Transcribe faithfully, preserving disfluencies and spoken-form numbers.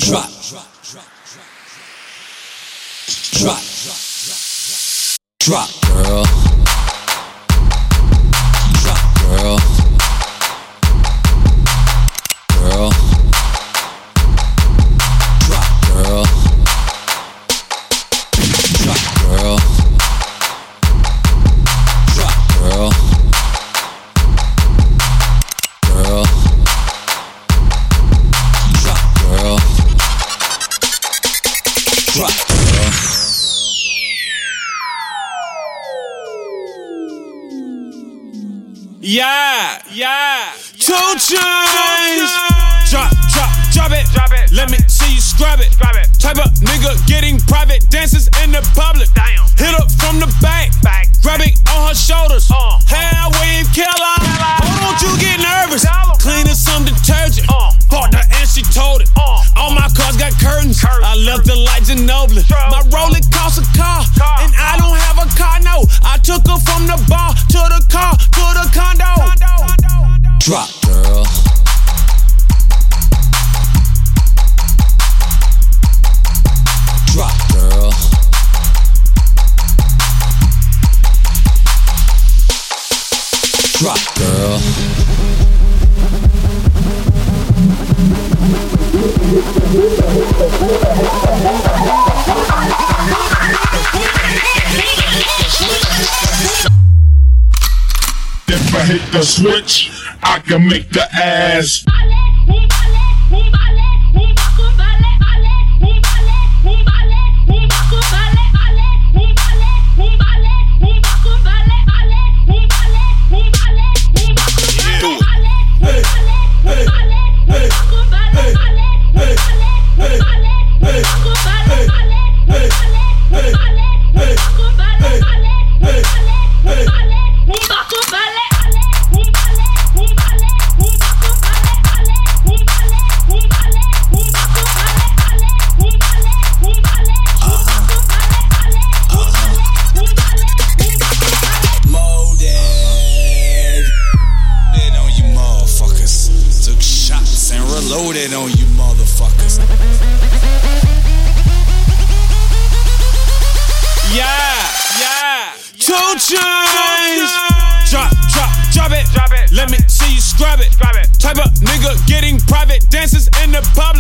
Drop. Drop. Drop, girl. Drop, girl. Girl. Drop, girl. Drop, girl. Drop, girl. Girl. Drop, girl. Drop, girl. Yeah, yeah. Two chains. Drop, drop, drop it. Drop it. Let me see you scrub it. Scrub it. Type of nigga getting private dances in the public. Damn. Hit up from the back. Back. Grabbing on her shoulders. Uh. Hair wave killer. Oh, don't you get nervous. Tell 'em. Cleaning some detergent. Uh. Bought her and she told it. Uh. All my cars got curtains. Curtains. I left the lights in Nobler. Bro. My Rolex cost a car. Car. And I don't have a car, no. I took her from the bar to the car to the condo. Drop, girl. Drop, girl. Drop, girl. If I hit the switch, I can make the ass. Loaded on you motherfuckers. Yeah, yeah. Two chains. Drop, drop, drop it. Drop it. Let me see you scrub it. Scrub it. Type of nigga getting private dances in the public.